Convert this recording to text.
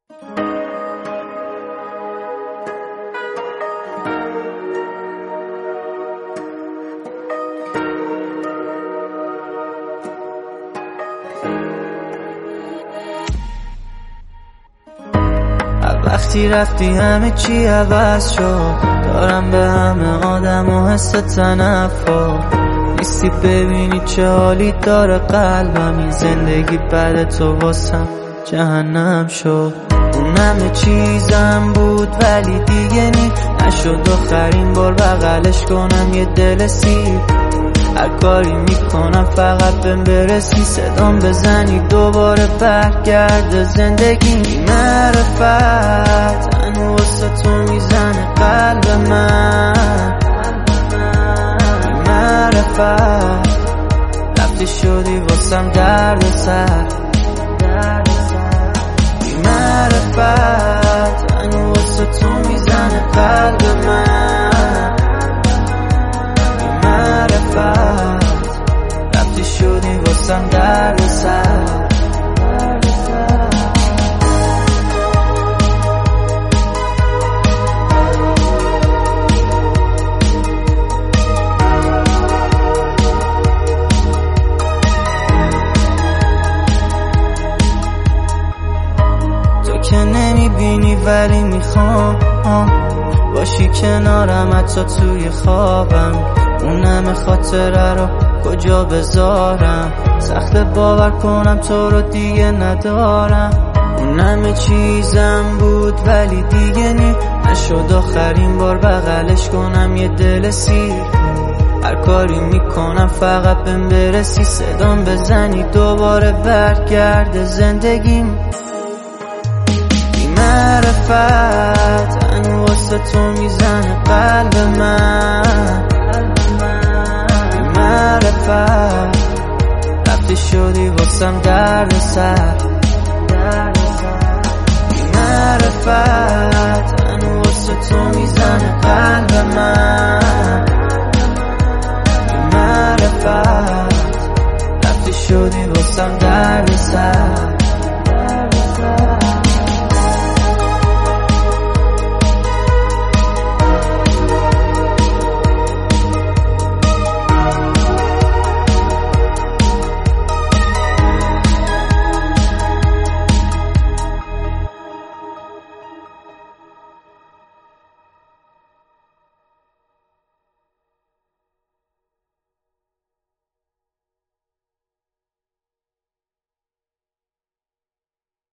وقتی رفتی همه چی عوض شد، دارم به همه آدم و حس تنفر. نیستی ببینی چه حالی داره قلبم، این زندگی بعد تو واسم جهنم شد. اون همه چیزم بود ولی دیگه نشد آخرین بار بغلش کنم یه دل سیر. هر کاری میکنم فقط بهم برسی، صدام بزنی دوباره برگرد زندگی. بی معرفت هنو واسه تو میزنه قلب من، بی معرفت رفتی شدی واسم درد سر. بی معرفت هنو واسه تو میزنه قلب من، بی معرفت رفتی شدی واسم درد سر. که نمیبینی ولی میخوام باشی کنارم، حتی توی خوابم. اون همه خاطره رو کجا بذارم، سخت باور کنم تو رو دیگه ندارم. اون همه چیزم بود ولی دیگه نشد آخرین بار بغلش کنم یه دل سیر. هر کاری میکنم فقط بهم برسی، صدام بزنی دوباره برگرد زندگیم. معرفت هنو واسه تو میزنه قلب من، بی معرفت رفتی شدی واسم درد سر. بی معرفت هنو واسه تو میزنه قلب من، بی معرفت رفتی شدی واسم درد سر.